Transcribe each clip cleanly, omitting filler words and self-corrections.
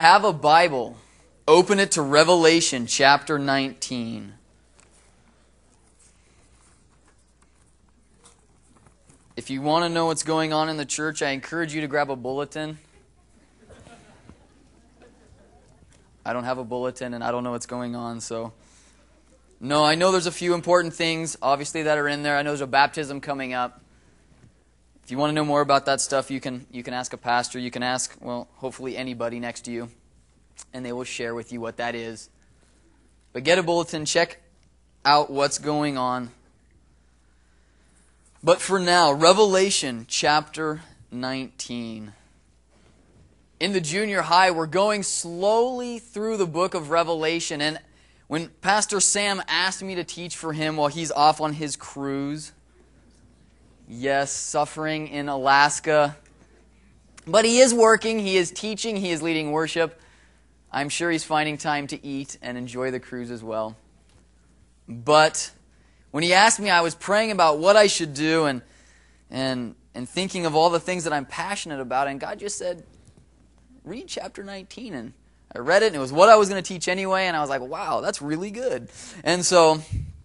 have a Bible, open it to Revelation chapter 19. If you want to know what's going on in the church, I encourage you to grab a bulletin. I don't have a bulletin and I don't know what's going on, so... No, I know there's a few important things, obviously, that are in there. I know there's a baptism coming up. If you want to know more about that stuff, you can ask a pastor. You can ask, well, hopefully anybody next to you, and they will share with you what that is. But get a bulletin, check out what's going on. But for now, Revelation chapter 19. In the junior high, we're going slowly through the book of Revelation, and when Pastor Sam asked me to teach for him while he's off on his cruise, yes, suffering in Alaska, but he is working, he is teaching, he is leading worship. I'm sure he's finding time to eat and enjoy the cruise as well. But when he asked me, I was praying about what I should do and thinking of all the things that I'm passionate about, and God just said, read chapter 19, and I read it, and it was what I was going to teach anyway, and I was like, wow, that's really good. And so,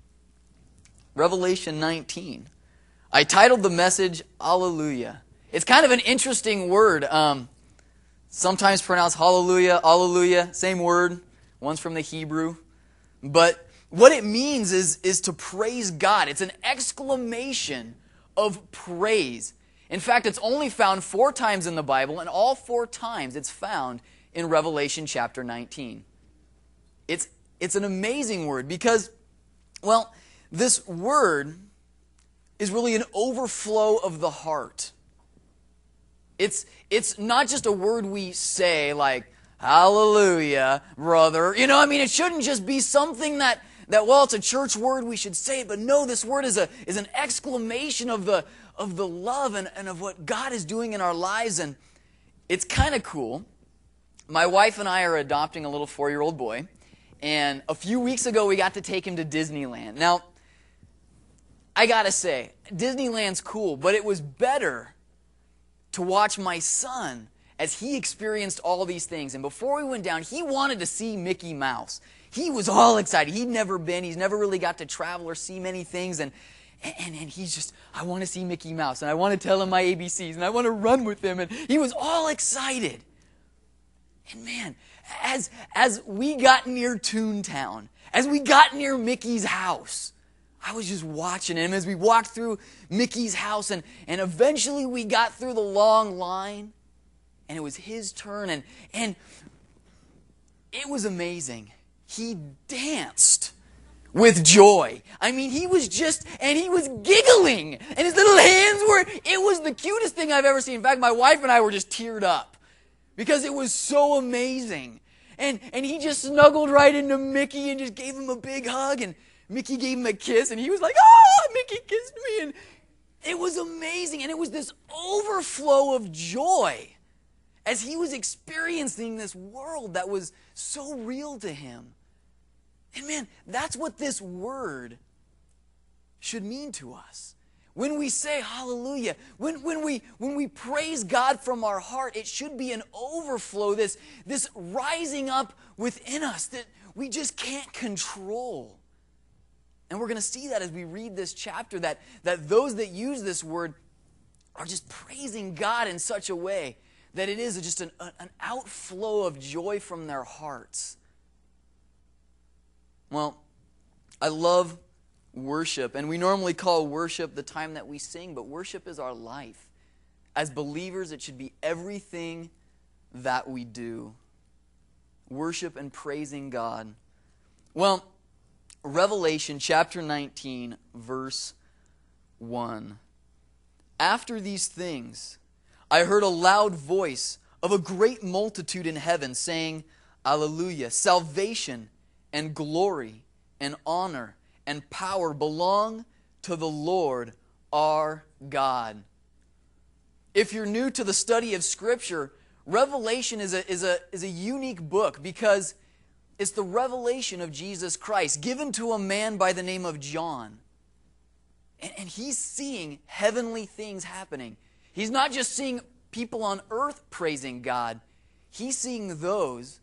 Revelation 19. I titled the message, Alleluia. It's kind of an interesting word. Sometimes pronounced hallelujah, alleluia, same word. One's from the Hebrew. But what it means is to praise God. It's an exclamation of praise. In fact, it's only found 4 times in the Bible, and all 4 times it's found in Revelation chapter 19. It's an amazing word because, well, this word is really an overflow of the heart. It's not just a word we say like, hallelujah, brother. You know, I mean, it shouldn't just be something that well, it's a church word, we should say it, but no, this word is an exclamation of the love and of what God is doing in our lives, and it's kind of cool. My wife and I are adopting a little 4-year-old boy, and a few weeks ago we got to take him to Disneyland. Now, I gotta say, Disneyland's cool, but it was better to watch my son as he experienced all these things. And before we went down, he wanted to see Mickey Mouse. He was all excited. He'd never been. He's never really got to travel or see many things, and he's just, I want to see Mickey Mouse, and I want to tell him my ABCs, and I want to run with him, and he was all excited. And man, as we got near Toontown, as we got near Mickey's house, I was just watching him as we walked through Mickey's house, and eventually we got through the long line, and it was his turn, and it was amazing. He danced with joy. I mean, he was giggling, and his little hands it was the cutest thing I've ever seen. In fact, my wife and I were just teared up because it was so amazing. And he just snuggled right into Mickey and just gave him a big hug, and Mickey gave him a kiss, and he was like, "Ah, Mickey kissed me," and it was amazing, and it was this overflow of joy as he was experiencing this world that was so real to him. And man, that's what this word should mean to us. When we say hallelujah, when we praise God from our heart, it should be an overflow, this rising up within us that we just can't control. And we're going to see that as we read this chapter, that those that use this word are just praising God in such a way that it is just an outflow of joy from their hearts. Well, I love worship, and we normally call worship the time that we sing, but worship is our life. As believers, it should be everything that we do. Worship and praising God. Well, Revelation chapter 19, verse 1. After these things, I heard a loud voice of a great multitude in heaven saying, Alleluia, salvation and glory and honor and power belong to the Lord our God. If you're new to the study of Scripture, Revelation is a unique book because it's the revelation of Jesus Christ given to a man by the name of John. And he's seeing heavenly things happening. He's not just seeing people on earth praising God. He's seeing those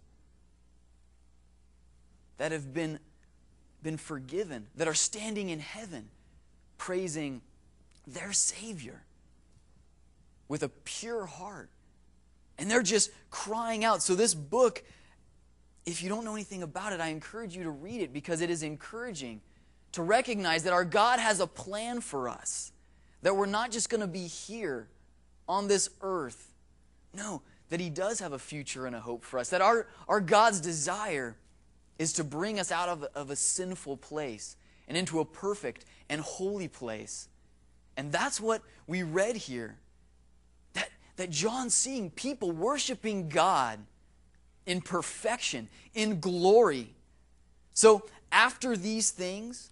that have been forgiven, that are standing in heaven, praising their Savior with a pure heart. And they're just crying out. So this book, if you don't know anything about it, I encourage you to read it, because it is encouraging to recognize that our God has a plan for us, that we're not just going to be here on this earth. No, that He does have a future and a hope for us, that our God's desire is to bring us out of a sinful place and into a perfect and holy place. And that's what we read here, that John's seeing people worshiping God in perfection, in glory. So after these things,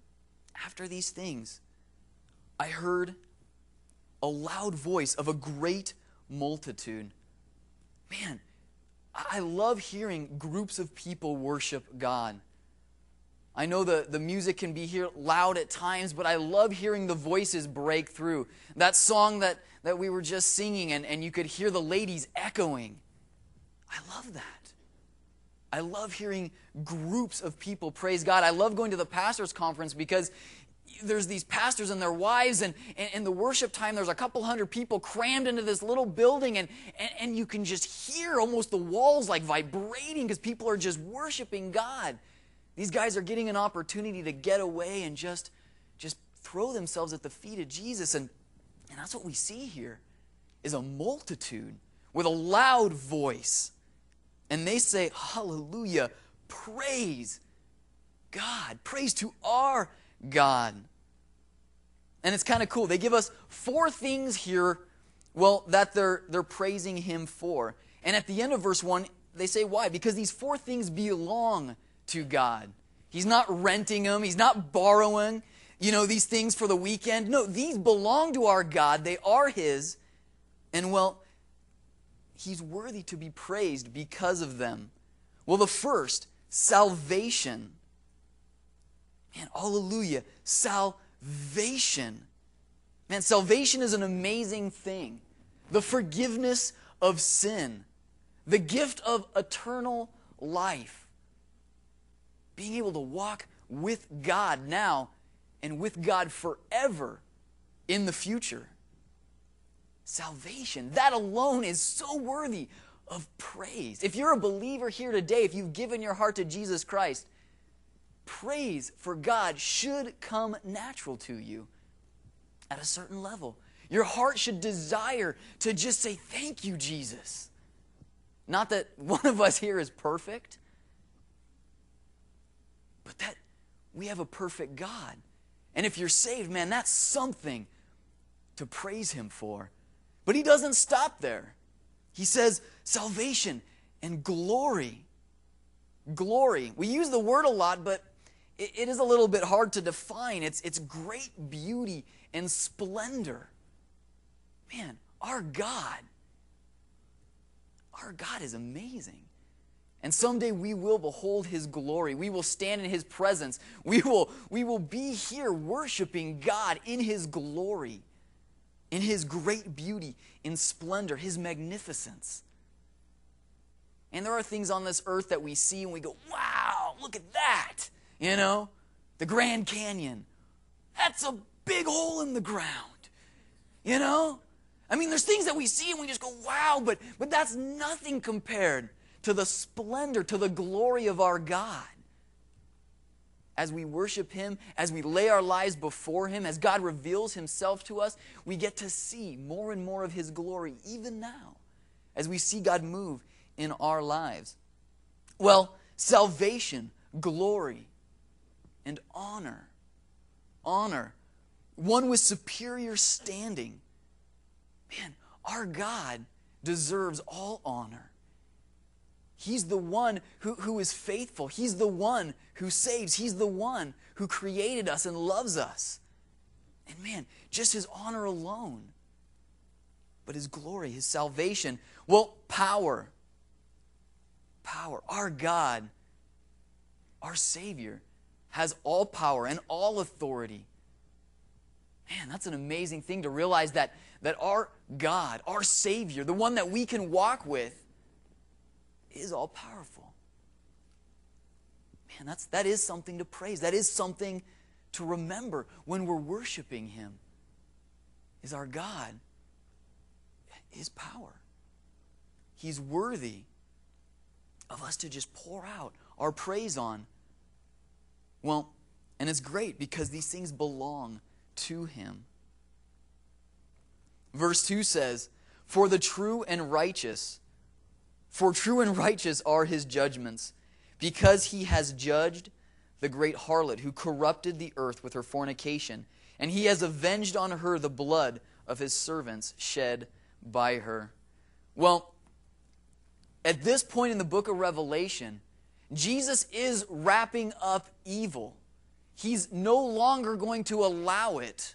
I heard a loud voice of a great multitude. Man, I love hearing groups of people worship God. I know the music can be here loud at times, but I love hearing the voices break through. That song that we were just singing, and you could hear the ladies echoing. I love that. I love hearing groups of people praise God. I love going to the pastors' conference, because there's these pastors and their wives, and in the worship time, there's a couple hundred people crammed into this little building, and you can just hear almost the walls like vibrating, because people are just worshiping God. These guys are getting an opportunity to get away and just throw themselves at the feet of Jesus. And that's what we see here, is a multitude with a loud voice. And they say, hallelujah, praise God, praise to our God. And it's kind of cool. They give us 4 things here, well, that they're praising Him for. And at the end of verse 1, they say why? Because these 4 things belong to God. He's not renting them. He's not borrowing, these things for the weekend. No, these belong to our God. They are His. And well, He's worthy to be praised because of them. Well, the first, salvation. Man, hallelujah, salvation. Man, salvation is an amazing thing. The forgiveness of sin. The gift of eternal life. Being able to walk with God now and with God forever in the future. Salvation, that alone is so worthy of praise. If you're a believer here today, if you've given your heart to Jesus Christ, praise for God should come natural to you at a certain level. Your heart should desire to just say, thank you, Jesus. Not that one of us here is perfect, but that we have a perfect God. And if you're saved, man, that's something to praise Him for. But He doesn't stop there. He says salvation and glory. Glory. We use the word a lot, but it is a little bit hard to define. It's great beauty and splendor. Man, our God is amazing. And someday we will behold His glory. We will stand in His presence. We will be here worshiping God in His glory, in His great beauty, in splendor, His magnificence. And there are things on this earth that we see and we go, wow, look at that. The Grand Canyon. That's a big hole in the ground. I mean, there's things that we see and we just go, wow, but that's nothing compared to the splendor, to the glory of our God. As we worship Him, as we lay our lives before Him, as God reveals Himself to us, we get to see more and more of His glory even now, as we see God move in our lives. Well, salvation, glory, and honor. Honor. One with superior standing. Man, our God deserves all honor. He's the one who is faithful. He's the one who saves. He's the one who created us and loves us. And man, just His honor alone. But His glory, His salvation. Well, power. Power. Our God, our Savior, has all power and all authority. Man, that's an amazing thing to realize that our God, our Savior, the one that we can walk with, is all-powerful. Man, that is something to praise. That is something to remember when we're worshiping Him, is our God, His power. He's worthy of us to just pour out our praise on. Well, and it's great because these things belong to Him. Verse 2 says, For true and righteous are His judgments, because He has judged the great harlot who corrupted the earth with her fornication, and He has avenged on her the blood of His servants shed by her. Well, at this point in the book of Revelation, Jesus is wrapping up evil. He's no longer going to allow it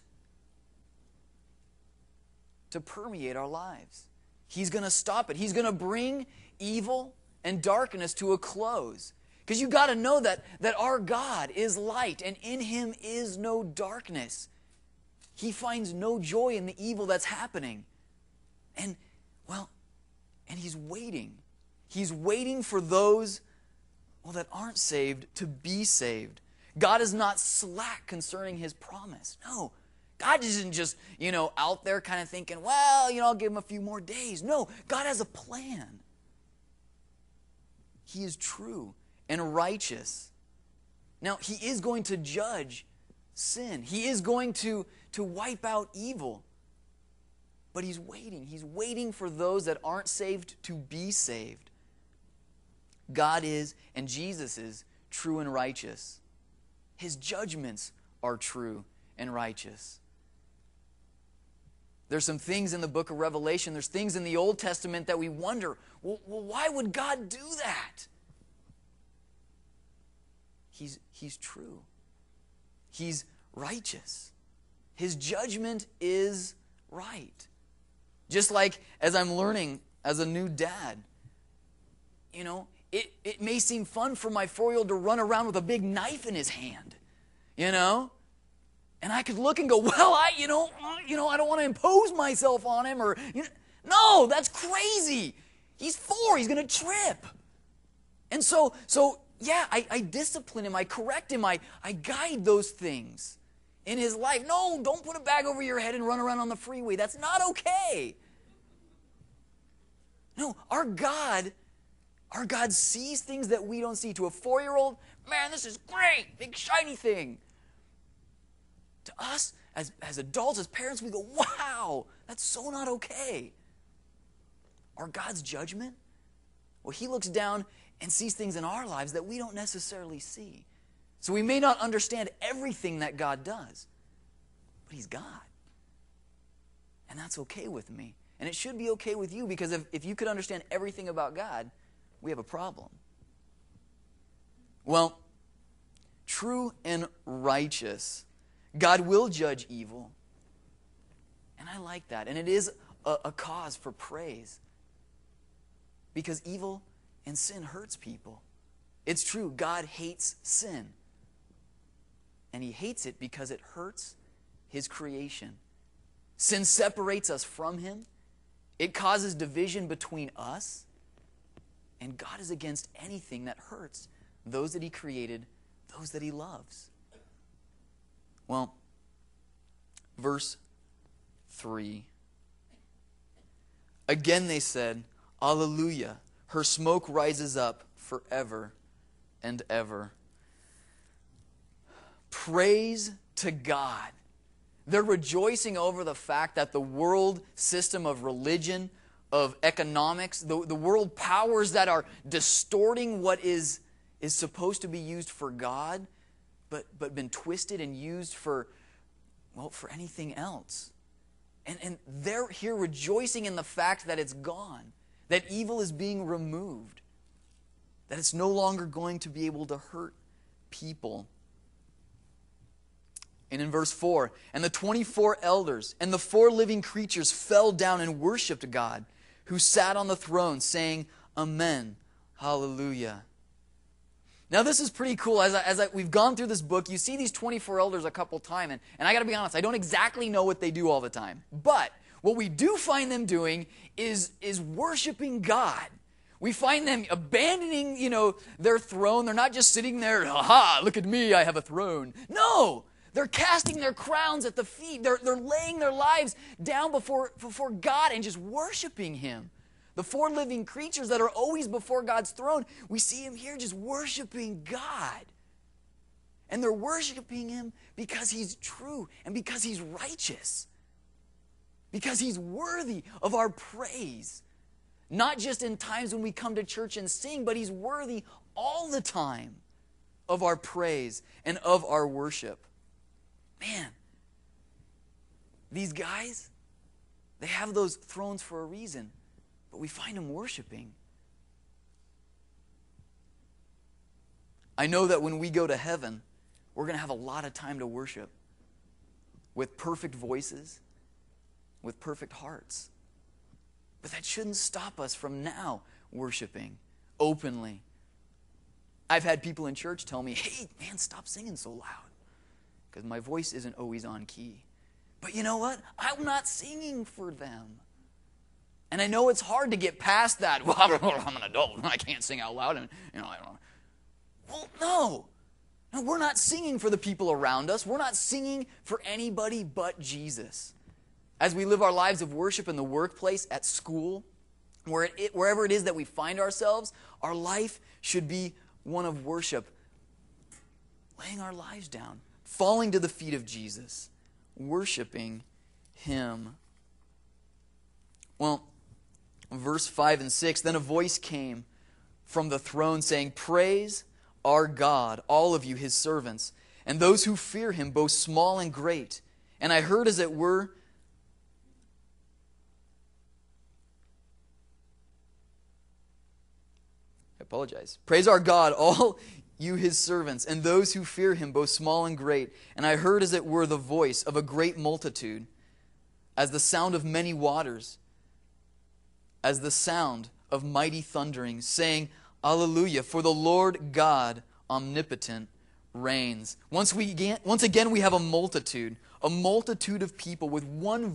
to permeate our lives. He's going to stop it. He's going to bring evil and darkness to a close. Because you got to know that our God is light, and in Him is no darkness. He finds no joy in the evil that's happening. And He's waiting. He's waiting for those, that aren't saved to be saved. God is not slack concerning His promise. No. God isn't just, out there kind of thinking, I'll give Him a few more days. No, God has a plan. He is true and righteous. Now, He is going to judge sin. He is going to wipe out evil. But He's waiting. He's waiting for those that aren't saved to be saved. God is, and Jesus is, true and righteous. His judgments are true and righteous. There's some things in the book of Revelation, there's things in the Old Testament that we wonder, why would God do that? He's true. He's righteous. His judgment is right. Just like as I'm learning as a new dad, it may seem fun for my 4-year-old to run around with a big knife in his hand, And I could look and go, I don't want to impose myself on him, or, no, that's crazy. He's 4, he's going to trip. And so yeah, I discipline him, I correct him, I guide those things in his life. No, don't put a bag over your head and run around on the freeway. That's not okay. No, our God sees things that we don't see. To a 4-year-old, man, this is great, big shiny thing. To us, as adults, as parents, we go, wow, that's so not okay. Our God's judgment, He looks down and sees things in our lives that we don't necessarily see. So we may not understand everything that God does, but He's God. And that's okay with me. And it should be okay with you, because if you could understand everything about God, we have a problem. Well, true and righteous, God will judge evil. And I like that. And it is a cause for praise. Because evil and sin hurts people. It's true, God hates sin. And He hates it because it hurts His creation. Sin separates us from Him. It causes division between us. And God is against anything that hurts those that He created, those that He loves. Well, verse 3. Again they said, Alleluia, her smoke rises up forever and ever. Praise to God. They're rejoicing over the fact that the world system of religion, of economics, the world powers that are distorting what is supposed to be used for God, but been twisted and used for anything else. And they're here rejoicing in the fact that it's gone, that evil is being removed, that it's no longer going to be able to hurt people. And in verse 4, and the 24 elders and the 4 living creatures fell down and worshipped God, who sat on the throne, saying, Amen, Hallelujah. Now this is pretty cool. As we've gone through this book, you see these 24 elders a couple times, and I got to be honest, I don't exactly know what they do all the time. But what we do find them doing is worshiping God. We find them abandoning, their throne. They're not just sitting there, ha, look at me, I have a throne. No, they're casting their crowns at the feet. They're laying their lives down before God and just worshiping him. The four living creatures that are always before God's throne, we see him here just worshiping God. And they're worshiping him because he's true and because he's righteous. Because he's worthy of our praise. Not just in times when we come to church and sing, but he's worthy all the time of our praise and of our worship. Man, these guys, they have those thrones for a reason, but we find them worshiping. I know that when we go to heaven, we're going to have a lot of time to worship with perfect voices, with perfect hearts. But that shouldn't stop us from now worshiping openly. I've had people in church tell me, hey, man, stop singing so loud, because my voice isn't always on key. But you know what? I'm not singing for them. And I know it's hard to get past that. Well, I'm an adult. I can't sing out loud. And I don't. Well, no. No, we're not singing for the people around us. We're not singing for anybody but Jesus. As we live our lives of worship in the workplace, at school, wherever it is that we find ourselves, our life should be one of worship. Laying our lives down, falling to the feet of Jesus, worshiping him. Well, verse 5 and 6, then a voice came from the throne saying, praise our God, all of you, his servants, and those who fear him, both small and great. And I heard, as it were, praise our God, all you his servants, and those who fear him, both small and great. And I heard, as it were, the voice of a great multitude, as the sound of many waters, as the sound of mighty thundering, saying, Alleluia, for the Lord God omnipotent reigns. Once again we have a multitude of people with one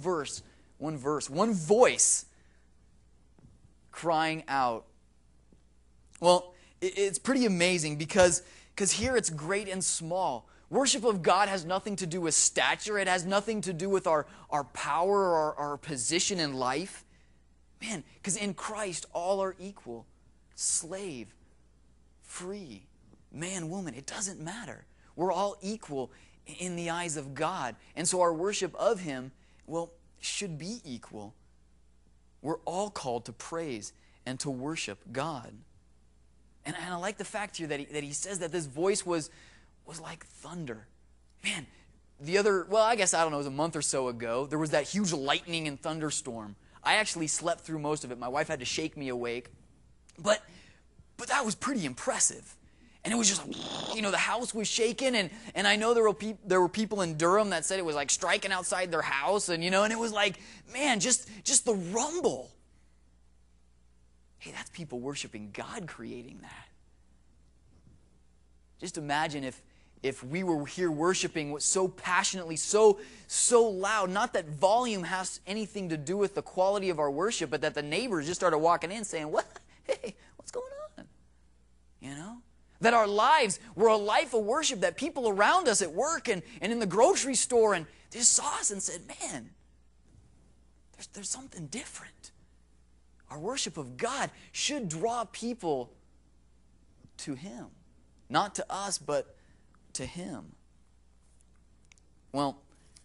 voice crying out. Well, it's pretty amazing because here it's great and small. Worship of God has nothing to do with stature. It has nothing to do with our power or our position in life. Man, because in Christ all are equal. Slave, free, man, woman, it doesn't matter. We're all equal in the eyes of God. And so our worship of him, should be equal. We're all called to praise and to worship God. And I like the fact here that he says that this voice was like thunder. Man, it was a month or so ago, there was that huge lightning and thunderstorm. I actually slept through most of it. My wife had to shake me awake. But that was pretty impressive. And it was just, the house was shaking, and I know there were people in Durham that said it was like striking outside their house, and and it was like, man, just the rumble. Hey, that's people worshiping God creating that. Just imagine if we were here worshiping so passionately, so loud, not that volume has anything to do with the quality of our worship, but that the neighbors just started walking in saying, what? Hey, what's going on? That our lives were a life of worship, that people around us at work and in the grocery store and just saw us and said, man, there's something different. Our worship of God should draw people to him. Not to us, but to him. Well,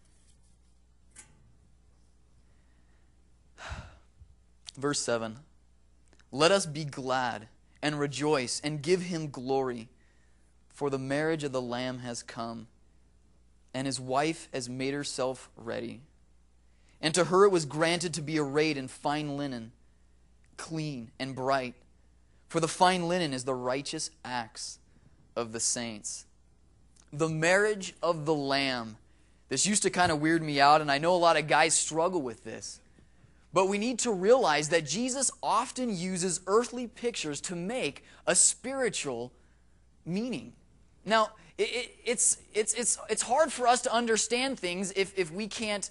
verse 7. Let us be glad and rejoice and give him glory, for the marriage of the Lamb has come, and his wife has made herself ready. And to her it was granted to be arrayed in fine linen, clean and bright. For the fine linen is the righteous acts of the saints. The marriage of the Lamb. This used to kind of weird me out, and I know a lot of guys struggle with this. But we need to realize that Jesus often uses earthly pictures to make a spiritual meaning. Now, it's hard for us to understand things if we can't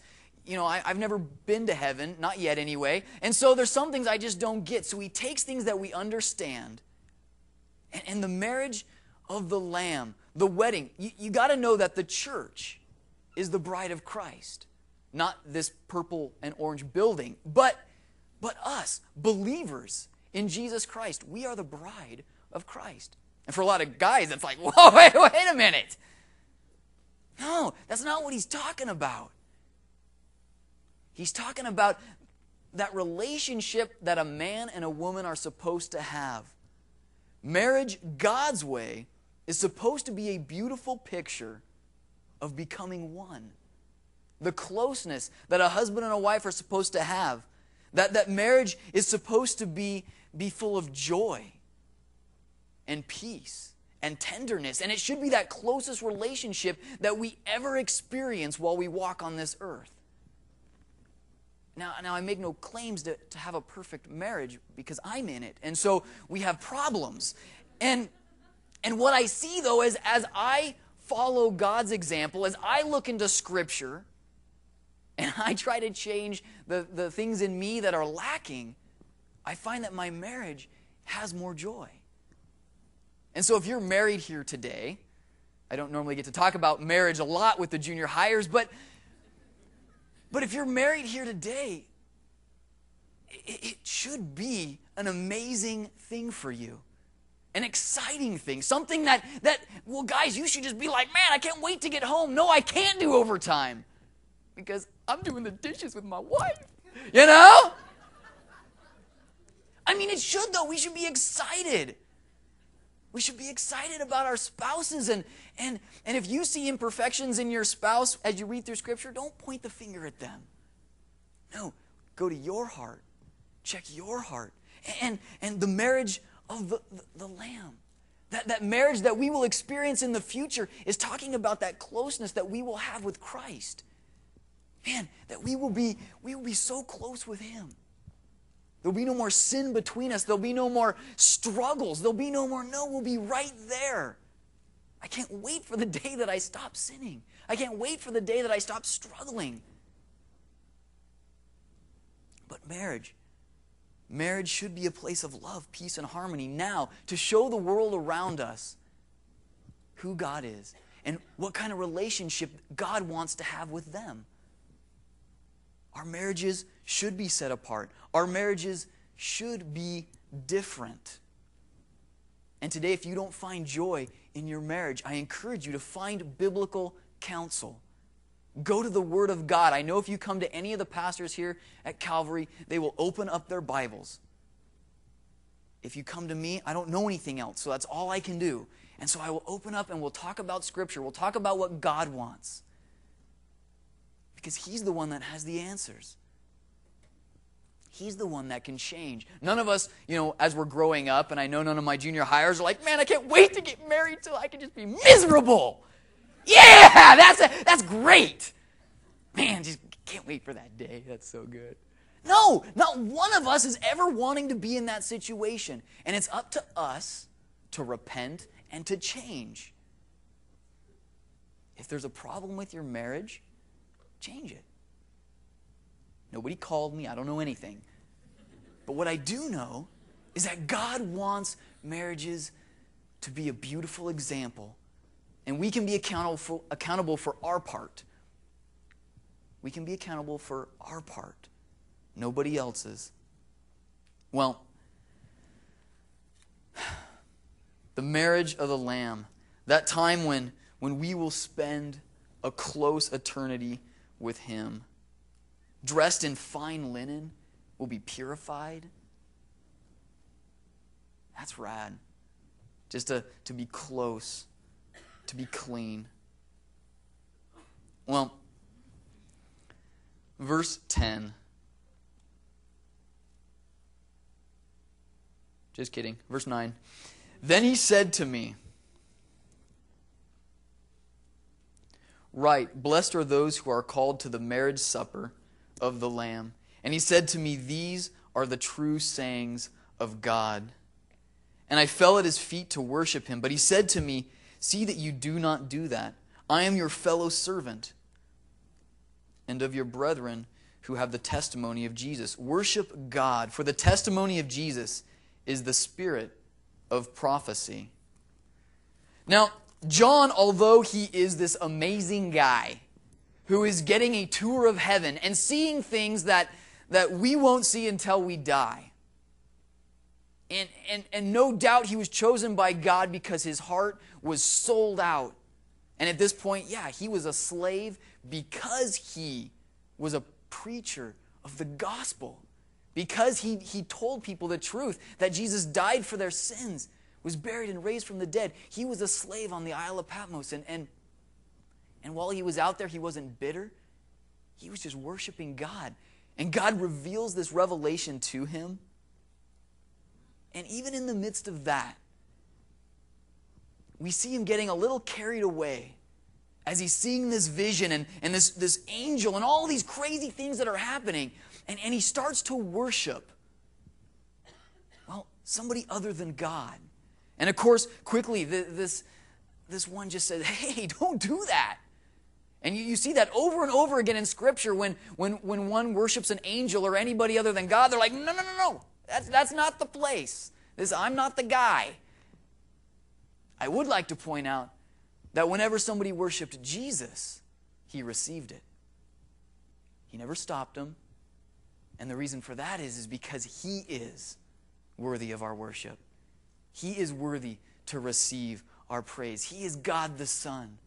I've never been to heaven, not yet anyway, and so there's some things I just don't get. So he takes things that we understand, and the marriage of the Lamb, the wedding, you got to know that the church is the bride of Christ. Not this purple and orange building, but us, believers in Jesus Christ. We are the bride of Christ. And for a lot of guys, it's like, whoa, wait a minute. No, that's not what he's talking about. He's talking about that relationship that a man and a woman are supposed to have. Marriage, God's way, is supposed to be a beautiful picture of becoming one. The closeness that a husband and a wife are supposed to have. That marriage is supposed to be full of joy and peace and tenderness. And it should be that closest relationship that we ever experience while we walk on this earth. Now I make no claims to have a perfect marriage because I'm in it. And so we have problems. And what I see, though, is as I follow God's example, as I look into Scripture, and I try to change the things in me that are lacking, I find that my marriage has more joy. And so if you're married here today, I don't normally get to talk about marriage a lot with the junior hires, but if you're married here today, it should be an amazing thing for you. An exciting thing. Something that, well, guys, you should just be like, man, I can't wait to get home. No, I can't do overtime because I'm doing the dishes with my wife. You know? I mean, it should, though. We should be excited. We should be excited about our spouses. And if you see imperfections in your spouse as you read through Scripture, don't point the finger at them. No, go to your heart. Check your heart. And the marriage of the Lamb. That marriage that we will experience in the future is talking about that closeness that we will have with Christ. Man, that we will be so close with Him. There'll be no more sin between us. There'll be no more struggles. There'll be no more, we'll be right there. I can't wait for the day that I stop sinning. I can't wait for the day that I stop struggling. But marriage should be a place of love, peace, and harmony now to show the world around us who God is and what kind of relationship God wants to have with them. Our marriages should be set apart. Our marriages should be different. And today, if you don't find joy in your marriage, I encourage you to find biblical counsel. Go to the Word of God. I know if you come to any of the pastors here at Calvary, they will open up their Bibles. If you come to me, I don't know anything else, so that's all I can do. And so I will open up and we'll talk about Scripture. We'll talk about what God wants. Because He's the one that has the answers. He's the one that can change. None of us, as we're growing up, and I know none of my junior hires are like, man, I can't wait to get married so I can just be miserable. Yeah, that's great. Man, just can't wait for that day. That's so good. No, not one of us is ever wanting to be in that situation. And it's up to us to repent and to change. If there's a problem with your marriage, change it. Nobody called me. I don't know anything. But what I do know is that God wants marriages to be a beautiful example. And we can be accountable for our part. We can be accountable for our part. Nobody else's. Well, the marriage of the Lamb, that time when we will spend a close eternity with Him, dressed in fine linen, will be purified. That's rad. Just to be close, to be clean. Well, verse 10. Just kidding. Verse 9. Then He said to me, "Right, blessed are those who are called to the marriage supper of the Lamb." And He said to me, "These are the true sayings of God." And I fell at His feet to worship Him. But He said to me, "See that you do not do that. I am your fellow servant and of your brethren who have the testimony of Jesus. Worship God, for the testimony of Jesus is the spirit of prophecy. Now, John, although he is this amazing guy who is getting a tour of heaven and seeing things that we won't see until we die, and no doubt he was chosen by God because his heart was sold out. And at this point, yeah, he was a slave because he was a preacher of the gospel. Because he told people the truth, that Jesus died for their sins, was buried and raised from the dead. He was a slave on the Isle of Patmos. And while he was out there, he wasn't bitter. He was just worshiping God. And God reveals this revelation to him. And even in the midst of that, we see him getting a little carried away as he's seeing this vision and this angel and all these crazy things that are happening. And he starts to worship, well, somebody other than God. And of course, quickly, this one just said, hey, don't do that. And you see that over and over again in Scripture when one worships an angel or anybody other than God, they're like, no. That's not the place. I'm not the guy. I would like to point out that whenever somebody worshiped Jesus, he received it. He never stopped him. And the reason for that is because he is worthy of our worship. He is worthy to receive our praise. He is God the Son.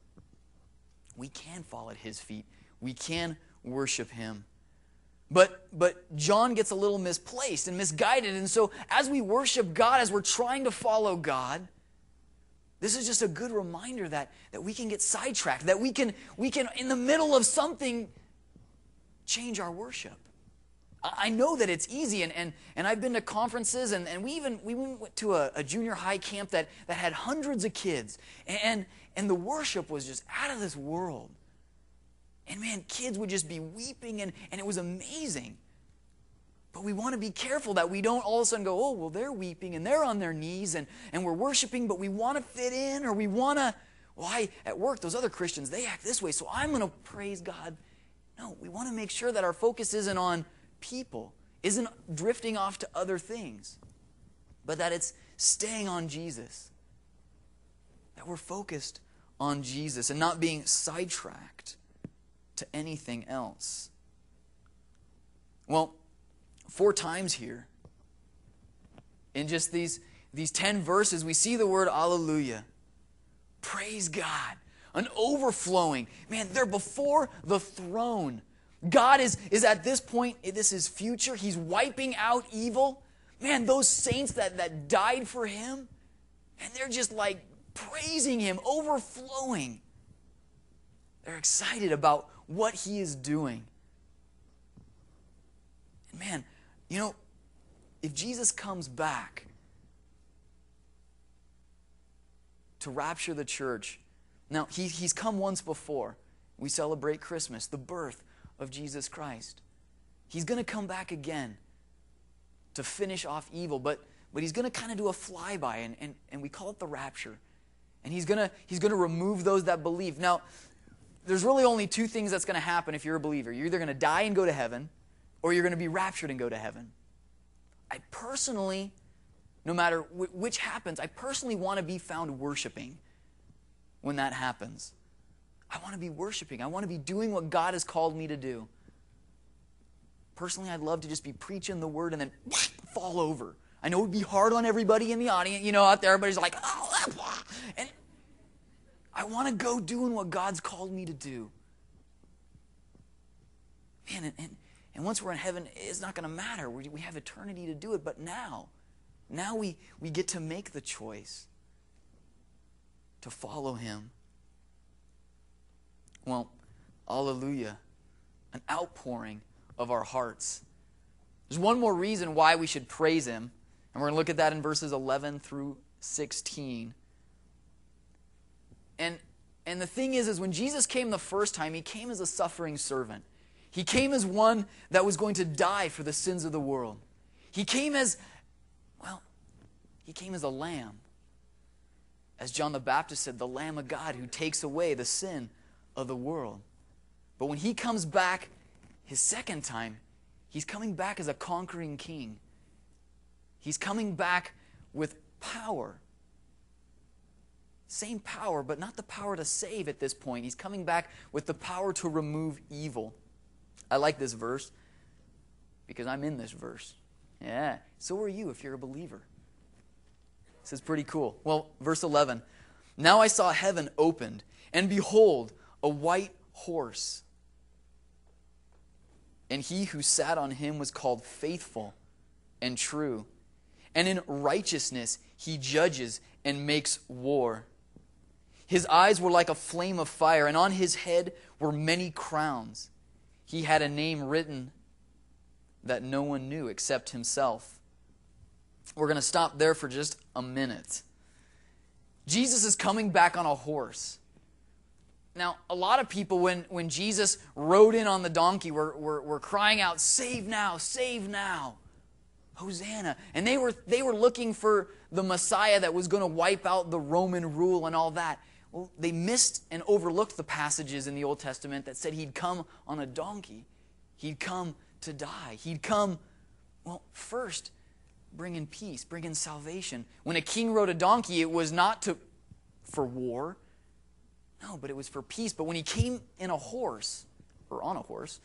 We can fall at his feet. We can worship him. But John gets a little misplaced and misguided. And so as we worship God, as we're trying to follow God, this is just a good reminder that we can get sidetracked, that we can, in the middle of something, change our worship. I know that it's easy, and I've been to conferences, and we went to a junior high camp that had hundreds of kids, and the worship was just out of this world. And man, kids would just be weeping, and it was amazing. But we want to be careful that we don't all of a sudden go, oh, well, they're weeping, and they're on their knees, and we're worshiping, but we want to fit in, or we want to, at work, those other Christians, they act this way, so I'm going to praise God. No, we want to make sure that our focus isn't on people, isn't drifting off to other things, but that it's staying on Jesus. That we're focused on Jesus and not being sidetracked to anything else. Well, 4 times here, in just these 10 verses, we see the word hallelujah. Praise God. An overflowing. Man, they're before the throne. God is at this point, this is future. He's wiping out evil. Man, those saints that died for him, and they're just like praising him, overflowing. They're excited about what he is doing. And man, you know, if Jesus comes back to rapture the church, now he's come once before. We celebrate Christmas, the birth of Jesus Christ. He's going to come back again to finish off evil, but he's going to kind of do a flyby, and we call it the rapture. And he's going to remove those that believe. Now, there's really only 2 things that's going to happen if you're a believer. You're either going to die and go to heaven, or you're going to be raptured and go to heaven. I personally, no matter which happens, I personally want to be found worshiping when that happens. I want to be worshiping. I want to be doing what God has called me to do. Personally, I'd love to just be preaching the word and then fall over. I know it would be hard on everybody in the audience, out there, everybody's like, oh, and I want to go doing what God's called me to do. Man, and once we're in heaven, it's not going to matter. We have eternity to do it, but now we get to make the choice to follow him. Well, hallelujah, an outpouring of our hearts. There's one more reason why we should praise him, and we're going to look at that in verses 11 through 16. And the thing is when Jesus came the first time, he came as a suffering servant. He came as one that was going to die for the sins of the world. He came as a lamb. As John the Baptist said, the Lamb of God who takes away the sin of the world. But when he comes back his second time, he's coming back as a conquering king. He's coming back with power. Same power, but not the power to save at this point. He's coming back with the power to remove evil. I like this verse because I'm in this verse. Yeah, so are you if you're a believer. This is pretty cool. Well, verse 11. Now I saw heaven opened, and behold, a white horse. And he who sat on him was called Faithful and True. And in righteousness he judges and makes war. His eyes were like a flame of fire, and on his head were many crowns. He had a name written that no one knew except himself. We're going to stop there for just a minute. Jesus is coming back on a horse. Now, a lot of people, when Jesus rode in on the donkey, were crying out, "Save now, save now, Hosanna." And they were looking for the Messiah that was going to wipe out the Roman rule and all that. Well, they missed and overlooked the passages in the Old Testament that said he'd come on a donkey. He'd come to die. He'd come, well, first, bringing peace, bringing salvation. When a king rode a donkey, it was not for war. No, but it was for peace. But when he came in a horse, or on a horse,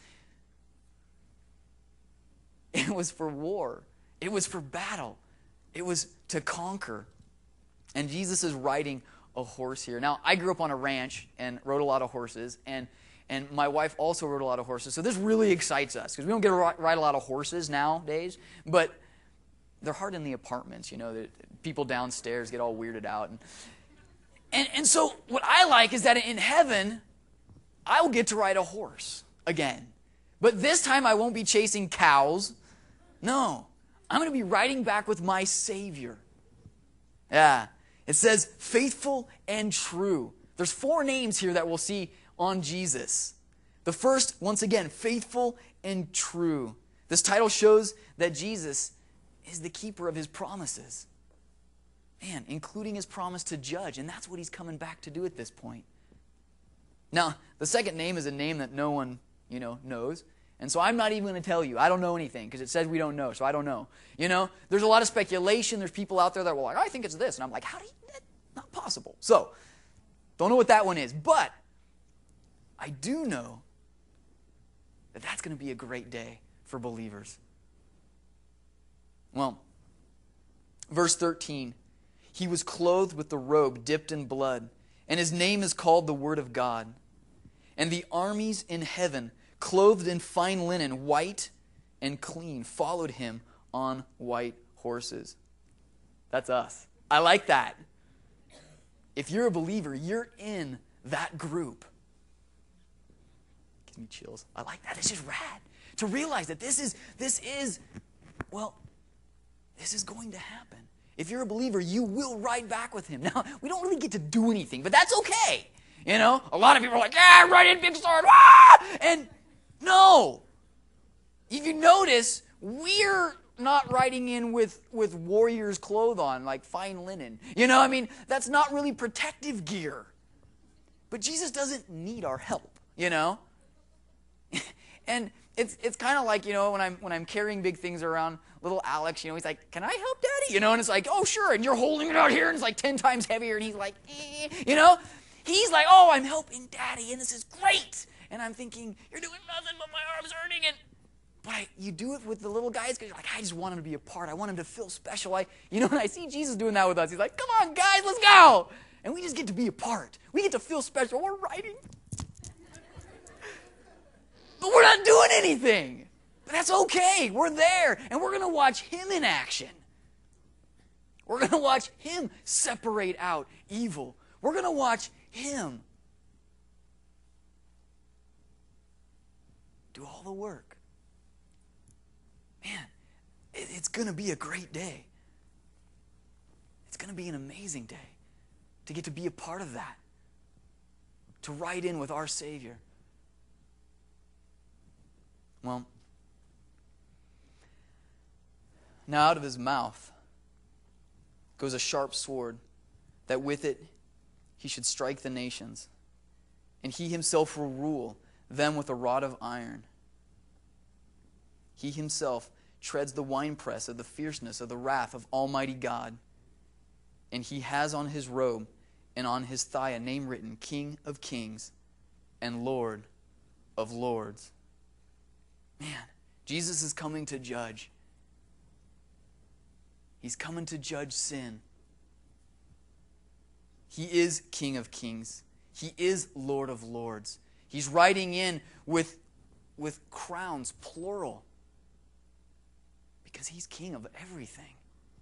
it was for war. It was for battle. It was to conquer. And Jesus is riding a horse here. Now, I grew up on a ranch and rode a lot of horses, and my wife also rode a lot of horses. So this really excites us, because we don't get to ride a lot of horses nowadays, but they're hard in the apartments, you know. The people downstairs get all weirded out. And so what I like is that in heaven, I will get to ride a horse again. But this time I won't be chasing cows. No, I'm going to be riding back with my Savior. Yeah, it says Faithful and True. There's 4 names here that we'll see on Jesus. The first, once again, Faithful and True. This title shows that Jesus is the keeper of his promises. Man, including his promise to judge, and that's what he's coming back to do at this point. Now, the second name is a name that no one, knows. And so I'm not even going to tell you. I don't know anything, because it says we don't know, so I don't know. There's a lot of speculation. There's people out there that were like, I think it's this. And I'm like, that's not possible. So, don't know what that one is. But I do know that that's going to be a great day for believers. Well, verse 13. He was clothed with the robe dipped in blood, and his name is called the Word of God. And the armies in heaven, clothed in fine linen, white and clean, followed him on white horses. That's us. I like that. If you're a believer, you're in that group. Gives me chills. I like that. It's just rad to realize that this is going to happen. If you're a believer, you will ride back with him. Now, we don't really get to do anything, but that's okay. A lot of people are like, yeah, ride in, big sword, ah! And no. If you notice, we're not riding in with warrior's clothes on, like fine linen. That's not really protective gear. But Jesus doesn't need our help, And it's kind of like, when I'm carrying big things around, little Alex, he's like, can I help Daddy? And it's like, oh, sure. And you're holding it out here, and it's like 10 times heavier, and he's like, He's like, oh, I'm helping Daddy, and this is great. And I'm thinking, you're doing nothing, but my arm's hurting. But you do it with the little guys because you're like, I just want him to be a part. I want him to feel special. When I see Jesus doing that with us, he's like, come on, guys, let's go. And we just get to be a part. We get to feel special. We're riding. But we're not doing anything. But that's okay. We're there. And we're going to watch him in action. We're going to watch him separate out evil. We're going to watch him do all the work. Man, it's going to be a great day. It's going to be an amazing day to get to be a part of that, to ride in with our Savior. Well, now out of his mouth goes a sharp sword, that with it he should strike the nations, and he himself will rule them with a rod of iron. He himself treads the winepress of the fierceness of the wrath of Almighty God. And he has on his robe and on his thigh a name written, King of Kings and Lord of Lords. Man, Jesus is coming to judge. He's coming to judge sin. He is King of Kings. He is Lord of Lords. He's riding in with crowns, plural, because he's king of everything.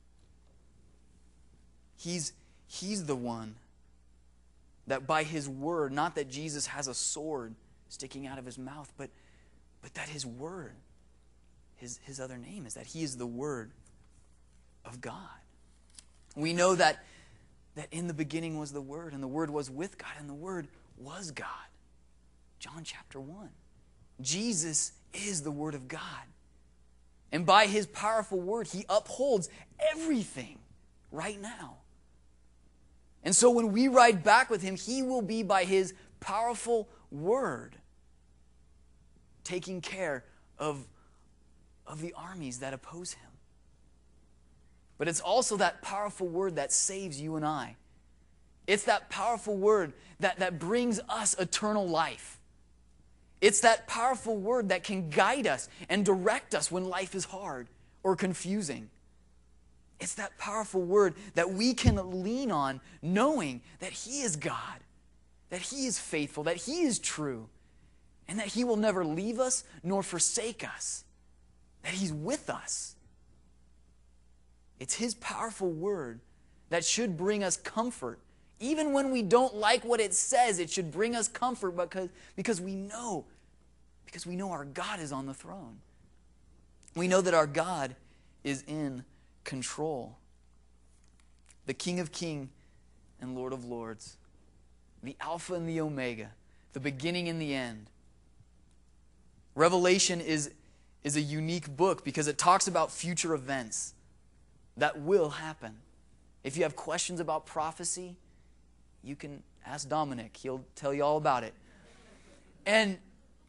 He's the one that by his word, not that Jesus has a sword sticking out of his mouth, but that his word, his other name is that he is the Word of God. We know that in the beginning was the Word, and the Word was with God, and the Word was God. John chapter 1. Jesus is the Word of God. And by his powerful word, he upholds everything right now. And so when we ride back with him, he will be by his powerful word taking care of the armies that oppose him. But it's also that powerful word that saves you and I. It's that powerful word that brings us eternal life. It's that powerful word that can guide us and direct us when life is hard or confusing. It's that powerful word that we can lean on knowing that he is God, that he is faithful, that he is true, and that he will never leave us nor forsake us, that he's with us. It's his powerful word that should bring us comfort. Even when we don't like what it says, it should bring us comfort because we know our God is on the throne. We know that our God is in control. The King of Kings and Lord of Lords, the Alpha and the Omega, the beginning and the end. Revelation is a unique book because it talks about future events that will happen. If you have questions about prophecy, you can ask Dominic. He'll tell you all about it. And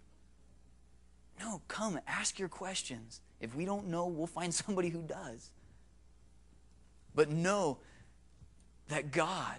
no, come, ask your questions. If we don't know, we'll find somebody who does. But know that God,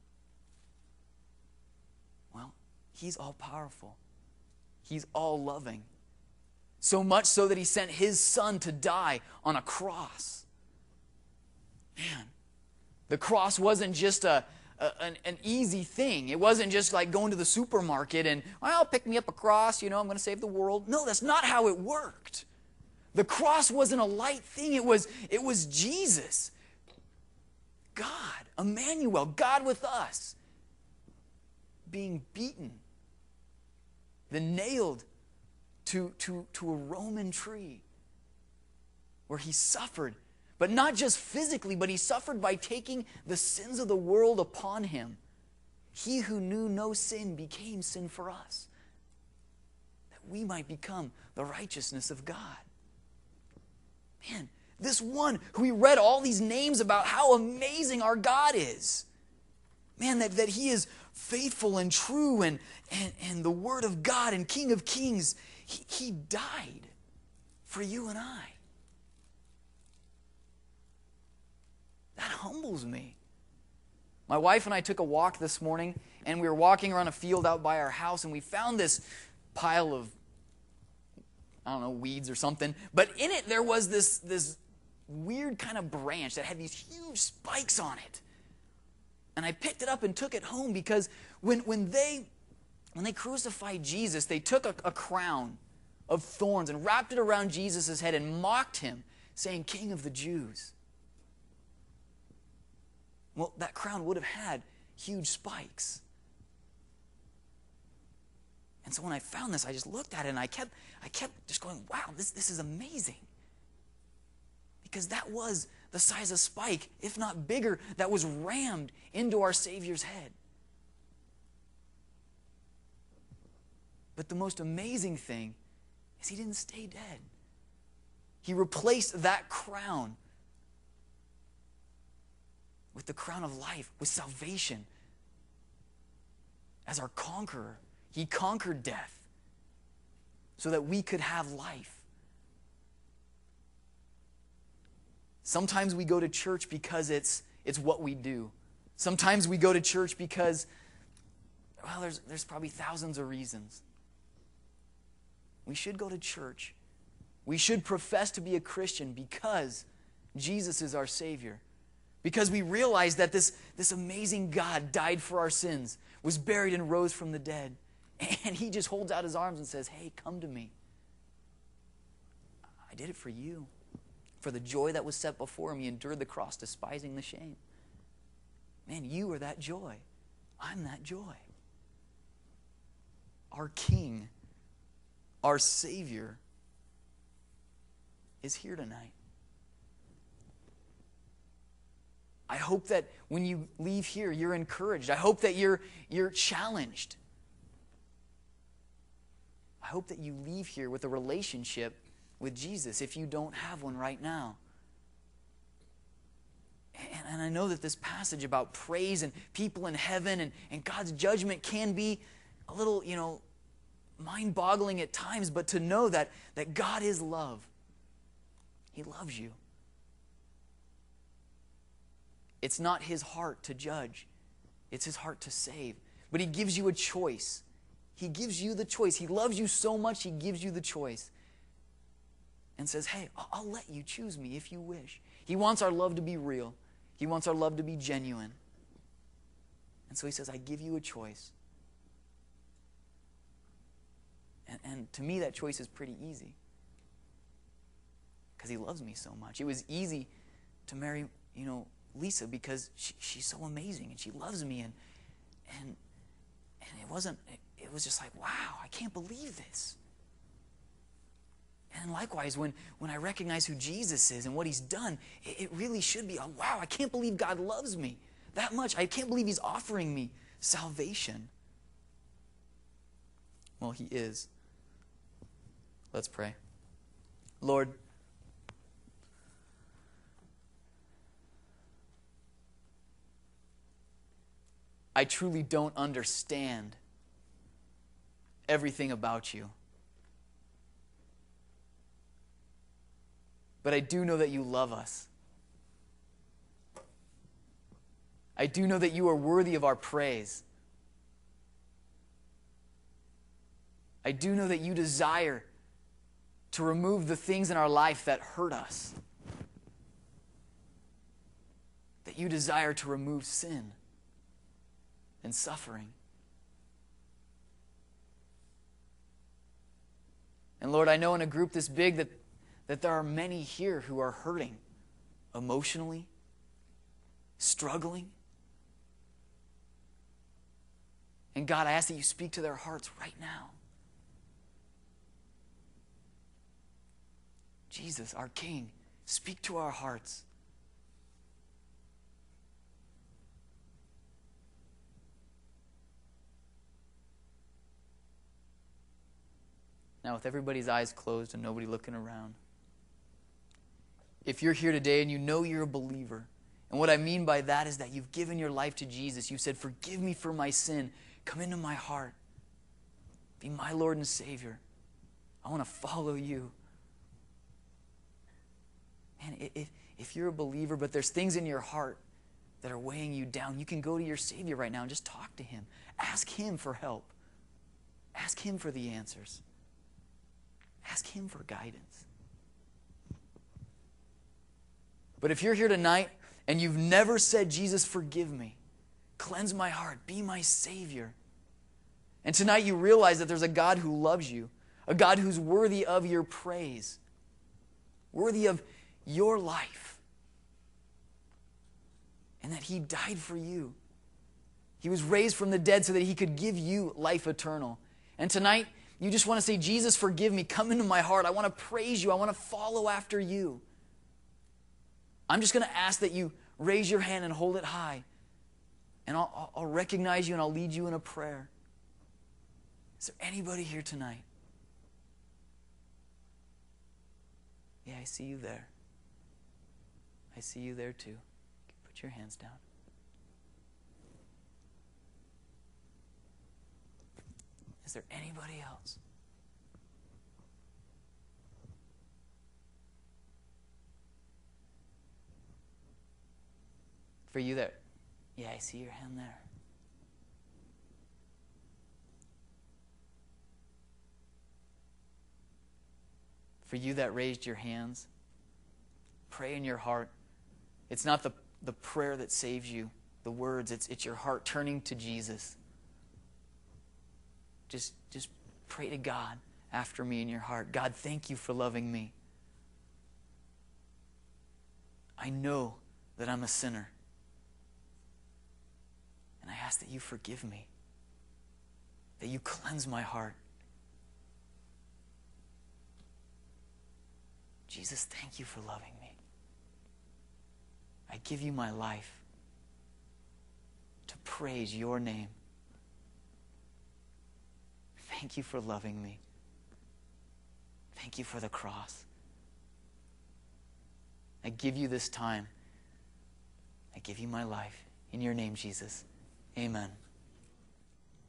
well, he's all-powerful. He's all-loving. So much so that he sent his son to die on a cross. Man, the cross wasn't just an easy thing. It wasn't just like going to the supermarket and, well, pick me up a cross, I'm going to save the world. No, that's not how it worked. The cross wasn't a light thing. It was Jesus, God, Emmanuel, God with us, being beaten, then nailed to a Roman tree where he suffered. But not just physically, but he suffered by taking the sins of the world upon him. He who knew no sin became sin for us, that we might become the righteousness of God. Man, this one who we read all these names about how amazing our God is. Man, that he is faithful and true and the Word of God and King of Kings. He died for you and I. That humbles me. My wife and I took a walk this morning, and we were walking around a field out by our house, and we found this pile of, weeds or something. But in it, there was this weird kind of branch that had these huge spikes on it. And I picked it up and took it home because when they crucified Jesus, they took a crown of thorns and wrapped it around Jesus' head and mocked him, saying, King of the Jews. Well, that crown would have had huge spikes. And so when I found this, I just looked at it and I kept just going, wow, this is amazing. Because that was the size of spike, if not bigger, that was rammed into our Savior's head. But the most amazing thing is he didn't stay dead. He replaced that crown with the crown of life, with salvation as our conqueror. He conquered death. so that we could have life. Sometimes we go to church because it's what we do. Sometimes we go to church because, well, there's probably thousands of reasons. We should go to church. We should profess to be a Christian because Jesus is our Savior. Because we realize that this amazing God died for our sins, was buried and rose from the dead. And he just holds out his arms and says, hey, come to me. I did it for you. For the joy that was set before him, he endured the cross, despising the shame. Man, you are that joy. I'm that joy. Our King, our Savior, is here tonight. I hope that when you leave here, you're encouraged. I hope that you're challenged. I hope that you leave here with a relationship with Jesus if you don't have one right now. And I know that this passage about praise and people in heaven and God's judgment can be a little, mind-boggling at times, but to know that God is love. He loves you. It's not his heart to judge. It's his heart to save. But he gives you a choice. He gives you the choice. He loves you so much, he gives you the choice. And says, hey, I'll let you choose me if you wish. He wants our love to be real. He wants our love to be genuine. And so he says, I give you a choice. And to me, that choice is pretty easy. Because he loves me so much. It was easy to marry, Lisa because she's so amazing and she loves me. And it was just like, wow, I can't believe this. And likewise, when I recognize who Jesus is and what he's done, it really should be, oh, wow, I can't believe God loves me that much. I can't believe he's offering me salvation. Well, he is. Let's pray. Lord, I truly don't understand everything about you. But I do know that you love us. I do know that you are worthy of our praise. I do know that you desire to remove the things in our life that hurt us. That you desire to remove sin and suffering. And Lord, I know in a group this big that there are many here who are hurting emotionally, struggling. And God, I ask that you speak to their hearts right now. Jesus, our King, speak to our hearts. Now, with everybody's eyes closed and nobody looking around, if you're here today and you know you're a believer, and what I mean by that is that you've given your life to Jesus, you said, forgive me for my sin, come into my heart, be my Lord and Savior. I want to follow you. And if you're a believer, but there's things in your heart that are weighing you down, you can go to your Savior right now and just talk to him. Ask him for help. Ask him for the answers. Ask him for guidance. But if you're here tonight and you've never said, Jesus, forgive me, cleanse my heart, be my Savior, and tonight you realize that there's a God who loves you, a God who's worthy of your praise, worthy of your life, and that he died for you. He was raised from the dead so that he could give you life eternal. And tonight, you just want to say, Jesus, forgive me. Come into my heart. I want to praise you. I want to follow after you. I'm just going to ask that you raise your hand and hold it high. And I'll recognize you and I'll lead you in a prayer. Is there anybody here tonight? Yeah, I see you there. I see you there too. Put your hands down. Is there anybody else? For you that, yeah, I see your hand there. For you that raised your hands, pray in your heart. It's not the prayer that saves you, the words, it's your heart turning to Jesus. Just pray to God after me in your heart. God, thank you for loving me. I know that I'm a sinner. And I ask that you forgive me, that you cleanse my heart. Jesus, thank you for loving me. I give you my life to praise your name. Thank you for loving me. Thank you for the cross. I give you this time. I give you my life. In your name, Jesus. Amen.